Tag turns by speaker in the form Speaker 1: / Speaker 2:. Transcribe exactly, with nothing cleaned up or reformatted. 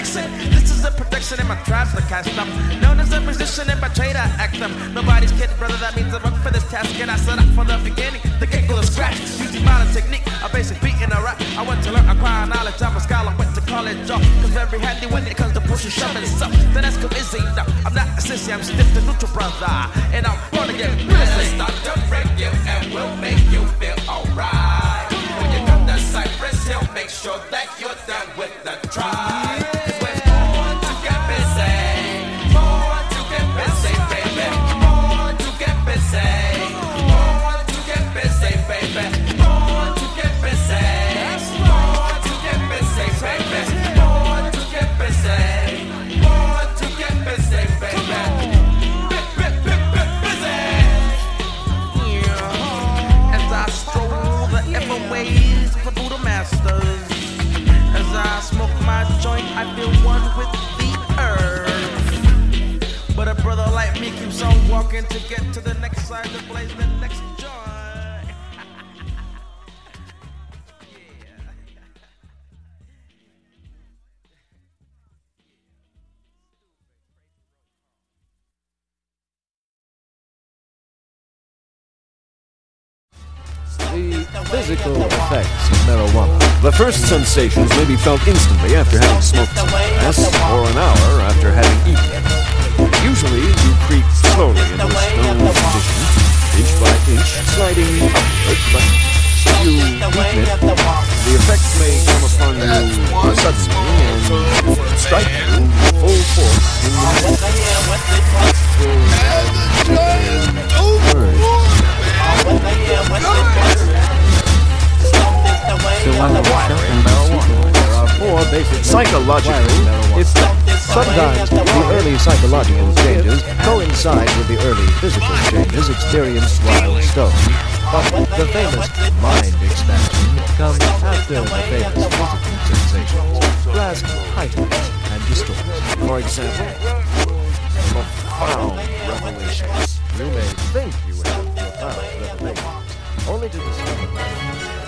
Speaker 1: protection. This is a protection in my tribes to cast up. Known as a musician and my trade, I act up. Nobody's kid, brother, that means I work for this task. And I set up from the beginning, the kick with a scratch. Using modern technique, a basic beat in a rap. I went to learn, acquire knowledge, I'm a scholar, went to college, off. Cause very handy when it comes to pushing, shoving stuff. Then that's cool, easy, no, I'm not a sissy, I'm stiff to neutral, brother. And I'm gonna get busy.
Speaker 2: Start to break you and we'll make you feel alright. When you come to Cypress Hill, make sure that you're done with the tribe. Cause we're born to get busy, born to get busy, baby. Born to get busy, born to get busy, baby. Born to get busy, born to get busy, baby. Born to get busy, born to get busy, baby.
Speaker 1: Ways for Buddha masters. As I smoke my joint, I feel one with the earth. But a brother like me keeps on walking to get to the next side to blaze the next joint.
Speaker 3: The physical effects of marijuana. The first sensations may be felt instantly after having smoked some grass, or an hour after having eaten it. Usually, you creep slowly into a stoned condition, inch by inch, sliding upward, but if you weaken it, the effects may come upon you suddenly and strike you full force in the neck. There are four basic psychological effects. Sometimes the early psychological changes coincide with the early physical changes experienced while stoned. But the famous mind expansion comes after the famous physical sensations, last heightened and distorted. For example, profound revelations. You may think you have profound revelations, only to discover